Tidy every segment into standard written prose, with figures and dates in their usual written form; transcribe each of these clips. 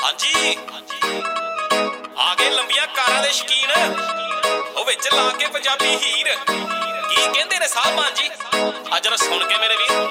ਹਾਂਜੀ ਆ ਗਏ ਲੰਬੀਆਂ ਕਾਰਾਂ ਦੇ ਸ਼ੌਕੀਨ ਉਹ ਵਿੱਚ ਲਾ ਕੇ ਪੰਜਾਬੀ ਹੀਰ ਕੀ ਕਹਿੰਦੇ ਨੇ ਸਾਹਿਬਾਨ ਜੀ ਅੱਜ ਜਰਾ ਸੁਣ ਕੇ ਮੇਰੇ ਵੀਰ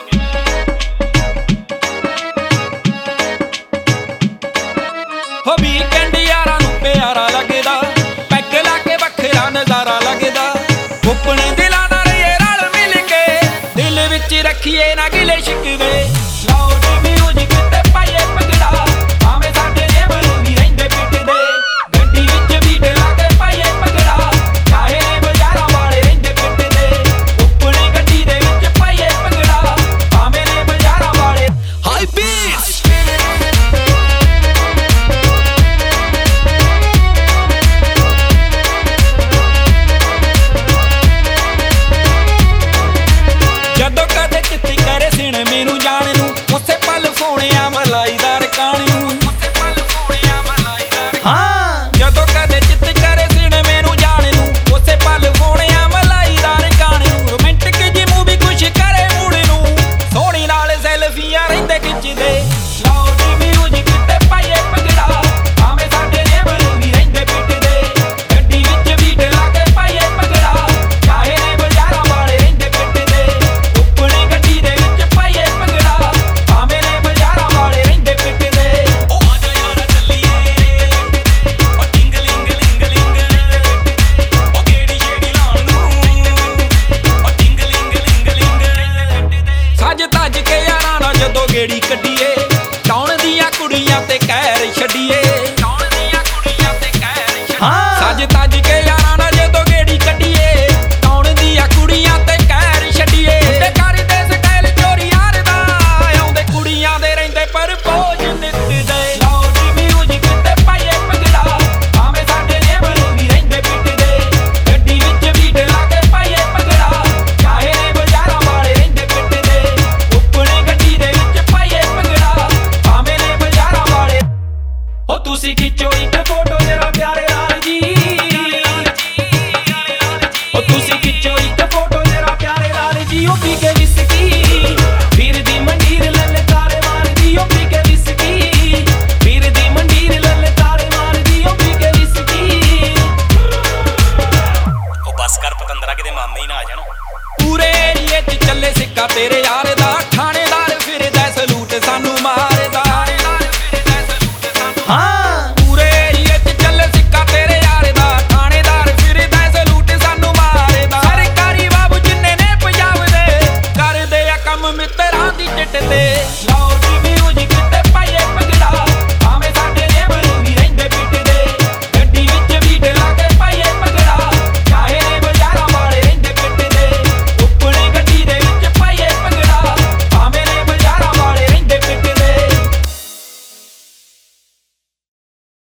ਹੋ ਵੀਕਐਂਡ ਯਾਰਾਂ ਨੂੰ ਪਿਆਰਾ ਲੱਗਦਾ ਪੈਗ ਲਾ ਕੇ ਵੱਖਰਾ ਨਜ਼ਾਰਾ ਲੱਗਦਾ ਆਪਣੇ ਦਿਲਾਂ ਨਾਲ ਇਹ ਰਲ ਮਿਲ ਕੇ ਦਿਲ ਵਿੱਚ ਰੱਖੀਏ ਨਾ ਗਿਲੇ ਸ਼ਿਕਵੇ ਲਾਊਡ ਮਿਊਜ਼ਿਕ ਤੇ ਪਾਈਏ ਪਗੜਾ ਭਾਵੇਂ ਸਾਡੇ ਨੇਬਰ ਵੀ ਰਹਿੰਦੇ ਪਿੱਟਦੇ ਗੱਡੀ ਵਿੱਚ ਬੀਟ ਲਾ ਕੇ ਪਾਈਏ ਪਗੜਾ ਚਾਹੇ ਬਾਜ਼ਾਰਾਂ ਵਾਲੇ ਰਹਿੰਦੇ ਪਿੱਟਦੇ ਆਪਣੇ ਗੱਡੀ ਦੇ ਵਿੱਚ ਪਾਈਏ ਪਗੜਾ ਭਾਵੇਂ ਨੇ ਬਾਜ਼ਾਰਾਂ ਵਾਲੇ ਹਾਈ ਬੀਟਸ ਜਦੋਂ ਕਦੇ ਚਿੱਤੀ ਕਰੇ ਸਿਣ ਮੈਨੂੰ ਜਾਣ ਨੂੰ ਉਸੇ ਪਲ ਫੋਣਿਆ ਮਲਾਈਦਾਰ ਕਾਣ ਨੂੰ ਹਾਂ ਜਦੋਂ ਕਦੇ ਚਿੱਤੀ ਕਰੇ ਸਿਣ ਮੈਨੂੰ ਜਾਣ ਨੂੰ ਉਸੇ ਪਲ ਫੋਣਿਆ ਮਲਾਈਦਾਰ ਕਾਣ ਨੂੰ ਰੋਮਾਂਟਿਕ ਜੀ ਮੂਵੀ ਕੁਛ ਕਰੇ ਮੂਡ ਨੂੰ ਸੋਹਣੀ ਨਾਲ ਸੈਲਫੀਆਂ ਰਹਿੰਦੇ ਖਿੱਚਦੇ ਲਾਊਡ ਮਿਊਜ਼ਿਕ ਤੇ ਪਾਈਏ ਪਗੜਾ ਭਾਵੇਂ ਸਾਡੇ ਨੇਬਰ ਵੀ ਰਹਿੰਦੇ ਪਿੱਟਦੇ ਗੱਡੀ ਵਿੱਚ ਬੀਟ ਲਾ ਕੇ ਪਾਈਏ ਪਗੜਾ ਚਾਹੇ ਨੇ ਬਾਜ਼ਾਰਾਂ ਵਾਲੇ ਰਹਿੰਦੇ ਪਿੱਟਦੇ ਆਪਣੇ ਗੱਡੀ ਦੇ ਵਿੱਚ ਪਾਈਏ ਪਗੜਾ ਭਾਵੇਂ ਨੇ ਬਾਜ਼ਾਰਾਂ ਵਾਲੇ ਰਹਿੰਦੇ ਪਿੱਟਦੇ ਉਹ ਆ ਜਾ ਯਾਰਾ ਚੱਲੀਏ ਉਹ ਟਿੰਗ ਲਿੰਗ ਲਿੰਗ ਲਿੰਗ ਉਹ ਕਿਹੜੀ ਛੇੜੀ ਲਾਉਣ ਨੂੰ ਉਹ ਟਿੰਗ ਲਿੰਗ ਲਿੰਗ ਲਿੰਗ ਸੱਜ ਧੱਜ ਕੇ ਯਾਰਾਂ ਨਾਲ ਜਦੋਂ ਗੇੜੀ ਕੱਢੀਏ ਟਾਉਣ ਦੀਆਂ ਕੁੜੀਆਂ ਤੇ ਕਹਿਰ ਛੱਡੀਏ ਹਾਂ ਸੱਜ ਧੱਜ ਕੇ ਯਾਰਾਂ ਨਾਲ ਜਦੋਂ ਗੇੜੀ ਕੱਢੀਏ ਟਾਉਣ ਦੀਆਂ ਕੁੜੀਆਂ ਤੇ ਕਹਿਰ ਛੱਡੀਏ ਤੇ ਕਰਦੇ ਸਟਾਈਲ ਚੋਰੀ ਯਾਰ ਦਾ ਆਉਂਦੇ ਕੁੜੀਆਂ ਦੇ ਰਹਿੰਦੇ ਪਰ ਪੋਜ ਨਿੱਤਦੇ ਲਾਊਡ ਮਿਊਜ਼ਿਕ ਤੇ ਪਾਈਏ ਪਗੜਾ ਭਾਵੇਂ ਸਾਡੇ ਨੇਬਰ ਵੀ ਰਹਿੰਦੇ ਪਿੱਟਦੇ ਗੱਡੀ ਵਿੱਚ ਬੀਟ ਲਾ ਕੇ ਪਾਈਏ ਪਗੜਾ ਚਾਹੇ ਨੇ ਬਾਜ਼ਾਰਾਂ ਵਾਲੇ ਰਹਿੰਦੇ ਪਿੱਟਦੇ ਆਪਣੇ ਗੱਡੀ ਦੇ ਵਿੱਚ ਪਾਈਏ ਪਗੜਾ ਭਾਵੇਂ ਨੇ ਬਾਜ਼ਾਰਾਂ ਵਾਲੇ ਹੋ ਤੁਸੀਂ ਖਿੱਚੋ ਇੱਕ ਫੋਟੋ